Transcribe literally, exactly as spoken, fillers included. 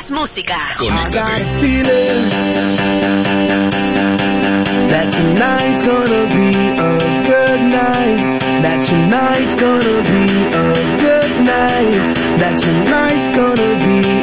más música. Conéctate. That tonight's gonna be a good night. That tonight's gonna be a good night. That tonight's gonna be